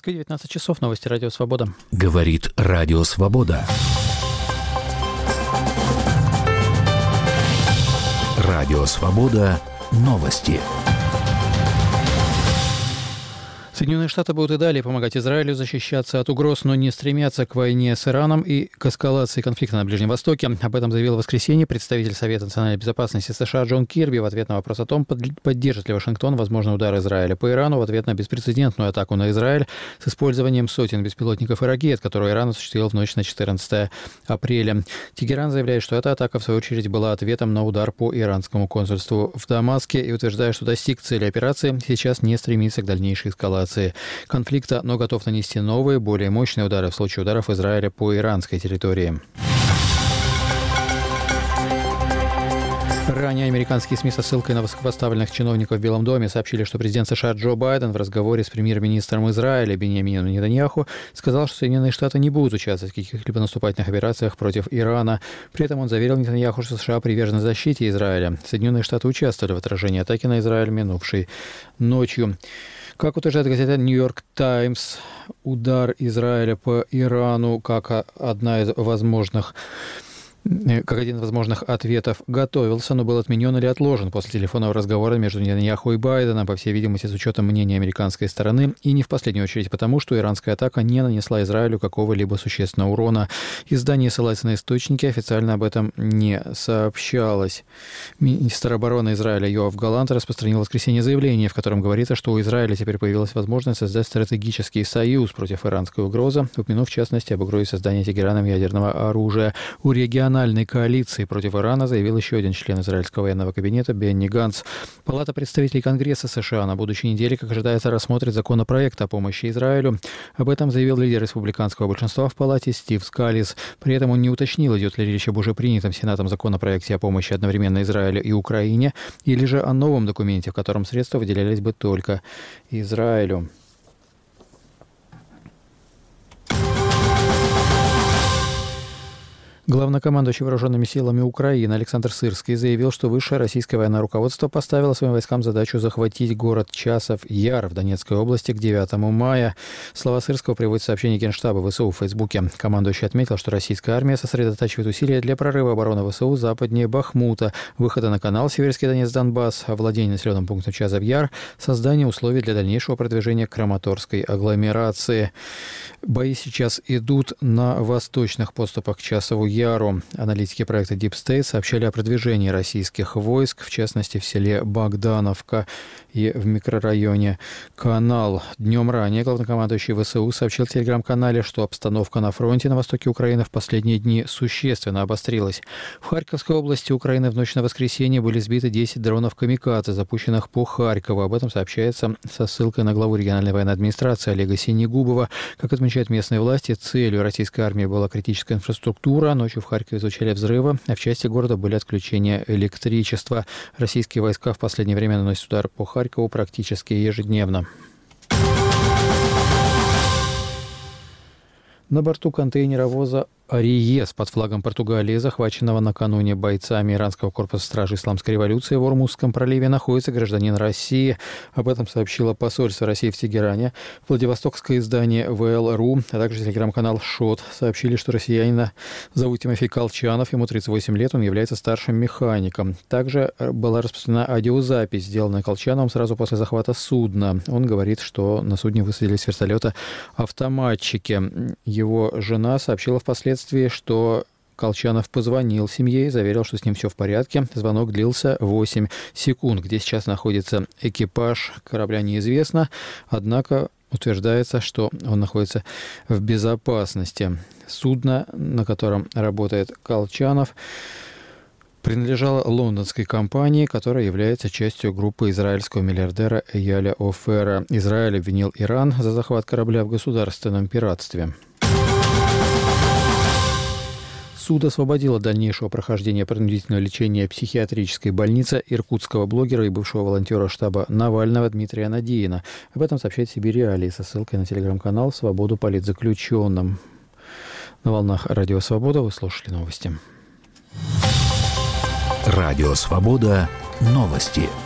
Москве 19 часов. Новости Радио Свобода. Говорит Радио Свобода. Радио Свобода. Новости. Соединенные Штаты будут и далее помогать Израилю защищаться от угроз, но не стремятся к войне с Ираном и к эскалации конфликта на Ближнем Востоке. Об этом заявил в воскресенье представитель Совета национальной безопасности США Джон Кирби в ответ на вопрос о том, поддержит ли Вашингтон возможный удар Израиля по Ирану в ответ на беспрецедентную атаку на Израиль с использованием сотен беспилотников и ракет, которую Иран осуществил в ночь на 14 апреля. Тегеран заявляет, что эта атака, в свою очередь, была ответом на удар по иранскому консульству в Дамаске и утверждает, что достиг цели операции, сейчас не стремится к дальнейшей эскалации конфликта, но готов нанести новые, более мощные удары в случае ударов Израиля по иранской территории. Ранее американские СМИ со ссылкой на высокопоставленных чиновников в Белом доме сообщили, что президент США Джо Байден в разговоре с премьер-министром Израиля Биньямином Нетаньяху сказал, что Соединенные Штаты не будут участвовать в каких-либо наступательных операциях против Ирана. При этом он заверил Нетаньяху, что США привержены защите Израиля. Соединенные Штаты участвовали в отражении атаки на Израиль минувшей ночью. Как утверждает газета «Нью-Йорк Таймс», удар Израиля по Ирану как один из возможных ответов готовился, но был отменен или отложен после телефонного разговора между Нетаньяху и Байденом, по всей видимости, с учетом мнения американской стороны, и не в последнюю очередь потому, что иранская атака не нанесла Израилю какого-либо существенного урона. Издание ссылается на источники, официально об этом не сообщалось. Министр обороны Израиля Йоав Галант распространил в воскресенье заявление, в котором говорится, что у Израиля теперь появилась возможность создать стратегический союз против иранской угрозы, упомянув в частности об угрозе создания Тегераном ядерного оружия. У региональной коалиции против Ирана заявил еще один член израильского военного кабинета Бенни Ганц. Палата представителей Конгресса США на будущей неделе, как ожидается, рассмотрит законопроект о помощи Израилю. Об этом заявил лидер республиканского большинства в палате Стив Скалис. При этом он не уточнил, идет ли речь об уже принятом Сенатом законопроекте о помощи одновременно Израилю и Украине, или же о новом документе, в котором средства выделялись бы только Израилю. Главнокомандующий вооруженными силами Украины Александр Сырский заявил, что высшее российское военное руководство поставило своим войскам задачу захватить город Часов-Яр в Донецкой области к 9 мая. Слова Сырского приводят в сообщении Генштаба ВСУ в Фейсбуке. Командующий отметил, что российская армия сосредотачивает усилия для прорыва обороны ВСУ западнее Бахмута, выхода на канал Северский Донец-Донбасс, овладения населенным пунктом Часов-Яр, создания условий для дальнейшего продвижения к Краматорской агломерации. Бои сейчас идут на восточных подступах к Часову Яру. Аналитики проекта Deep State сообщали о продвижении российских войск, в частности в селе Богдановка и в микрорайоне Канал. Днем ранее главнокомандующий ВСУ сообщил в телеграм-канале, что обстановка на фронте на востоке Украины в последние дни существенно обострилась. В Харьковской области Украины в ночь на воскресенье были сбиты 10 дронов «Камикадзе», запущенных по Харькову. Об этом сообщается со ссылкой на главу региональной военной администрации Олега Синегубова. Как отмечают местные власти, целью российской армии была критическая инфраструктура. Ночью в Харькове звучали взрывы, а в части города были отключения электричества. Российские войска в последнее время наносят удар по Харькову практически ежедневно. На борту контейнеровоза «Ариес» под флагом Португалии, захваченного накануне бойцами иранского корпуса стражи Исламской революции в Ормузском проливе, находится гражданин России. Об этом сообщило посольство России в Тегеране. Владивостокское издание ВЛ.ру, а также телеграм-канал ШОТ сообщили, что россиянина зовут Тимофей Колчанов, ему 38 лет, он является старшим механиком. Также была распространена аудиозапись, сделанная Колчановым сразу после захвата судна. Он говорит, что на судне высадились с вертолета автоматчики. Его жена сообщила впоследствии, что Колчанов позвонил семье и заверил, что с ним все в порядке. Звонок длился 8 секунд. Где сейчас находится экипаж корабля, неизвестно. Однако утверждается, что он находится в безопасности. Судно, на котором работает Колчанов, принадлежала лондонской компании, которая является частью группы израильского миллиардера Эяля Офера. Израиль обвинил Иран за захват корабля в государственном пиратстве. Суд освободил от дальнейшего прохождения принудительного лечения психиатрической больницы иркутского блогера и бывшего волонтера штаба Навального Дмитрия Надеина. Об этом сообщает Сибирь Реалии со ссылкой на телеграм-канал «Свободу политзаключенным». На волнах Радио Свобода вы слушали новости. Радио Свобода. Новости.